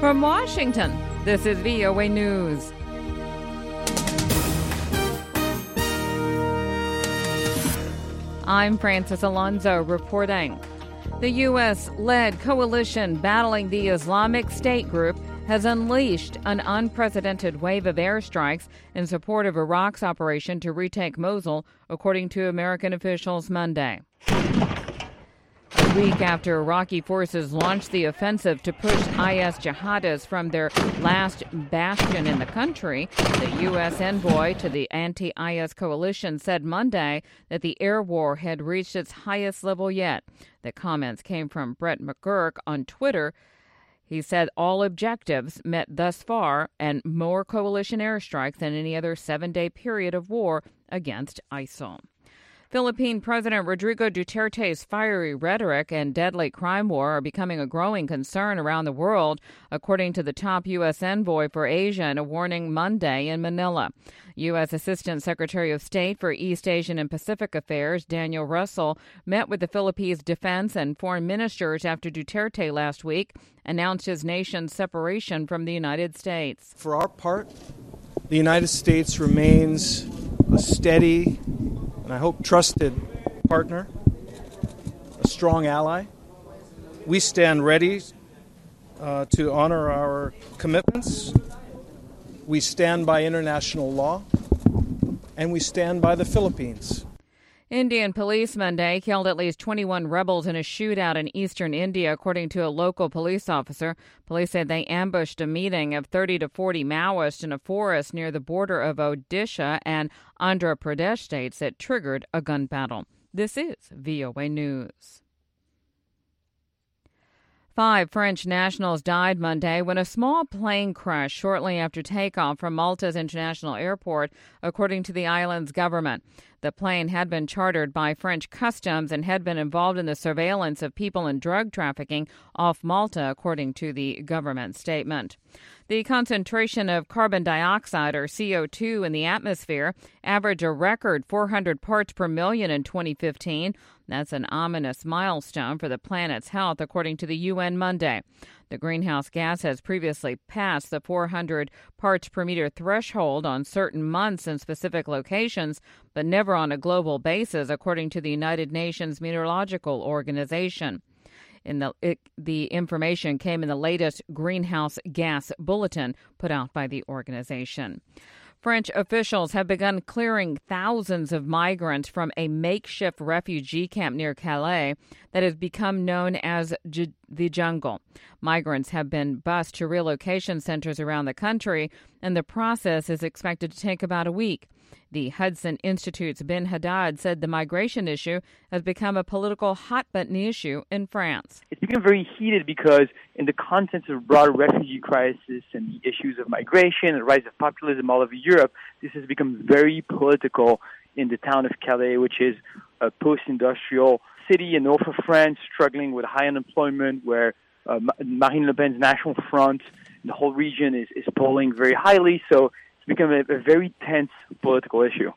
From Washington, this is VOA News. I'm Francis Alonso reporting. The U.S.-led coalition battling the Islamic State group has unleashed an unprecedented wave of airstrikes in support of Iraq's operation to retake Mosul, according to American officials Monday. A week after Iraqi forces launched the offensive to push IS jihadists from their last bastion in the country, the U.S. envoy to the anti-IS coalition said Monday that the air war had reached its highest level yet. The comments came from Brett McGurk on Twitter. He said all objectives met thus far and more coalition airstrikes than any other 7-day period of war against ISIL. Philippine President Rodrigo Duterte's fiery rhetoric and deadly crime war are becoming a growing concern around the world, according to the top U.S. envoy for Asia in a warning Monday in Manila. U.S. Assistant Secretary of State for East Asian and Pacific Affairs Daniel Russell met with the Philippines defense and foreign ministers after Duterte last week announced his nation's separation from the United States. For our part, the United States remains a steady and I hope trusted partner, a strong ally. We stand ready to honor our commitments. We stand by international law, and we stand by the Philippines. Indian police Monday killed at least 21 rebels in a shootout in eastern India, according to a local police officer. Police said they ambushed a meeting of 30 to 40 Maoists in a forest near the border of Odisha and Andhra Pradesh states that triggered a gun battle. This is VOA News. 5 French nationals died Monday when a small plane crashed shortly after takeoff from Malta's international airport, according to the island's government. The plane had been chartered by French customs and had been involved in the surveillance of people and drug trafficking off Malta, according to the government statement. The concentration of carbon dioxide, or CO2, in the atmosphere averaged a record 400 parts per million in 2015. That's an ominous milestone for the planet's health, according to the UN Monday. The greenhouse gas has previously passed the 400 parts per meter threshold on certain months in specific locations, but never on a global basis, according to the United Nations Meteorological Organization. The information came in the latest greenhouse gas bulletin put out by the organization. French officials have begun clearing thousands of migrants from a makeshift refugee camp near Calais that has become known as the jungle. Migrants have been bused to relocation centers around the country, and the process is expected to take about a week. The Hudson Institute's Ben Haddad said the migration issue has become a political hot-button issue in France. It's become very heated because in the context of broader refugee crisis and the issues of migration and the rise of populism all over Europe, this has become very political in the town of Calais, which is a post-industrial city in north of France, struggling with high unemployment, where Marine Le Pen's National Front, the whole region is polling very highly, so become a very tense political issue.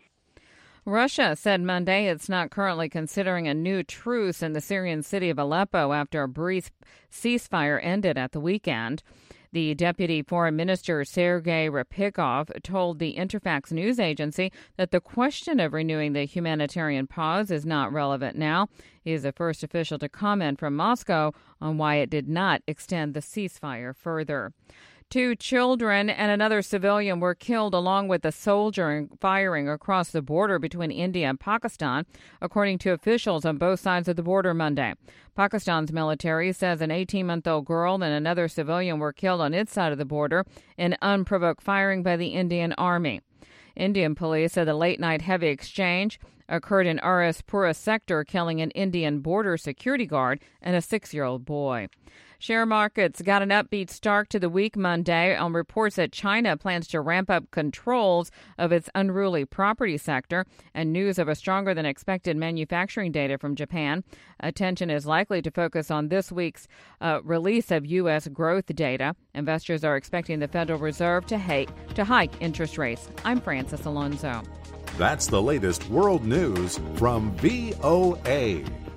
Russia said Monday it's not currently considering a new truce in the Syrian city of Aleppo after a brief ceasefire ended at the weekend. The deputy foreign minister, Sergei Rypikov, told the Interfax news agency that the question of renewing the humanitarian pause is not relevant now. He is the first official to comment from Moscow on why it did not extend the ceasefire further. 2 children and another civilian were killed along with a soldier firing across the border between India and Pakistan, according to officials on both sides of the border Monday. Pakistan's military says an 18-month-old girl and another civilian were killed on its side of the border in unprovoked firing by the Indian Army. Indian police said the late-night heavy exchange occurred in Pura sector, killing an Indian border security guard and a 6-year-old boy. Share markets got an upbeat start to the week Monday on reports that China plans to ramp up controls of its unruly property sector and news of a stronger than expected manufacturing data from Japan. Attention is likely to focus on this week's release of U.S. growth data. Investors are expecting the Federal Reserve to hike interest rates. I'm Francis Alonso. That's the latest world news from VOA.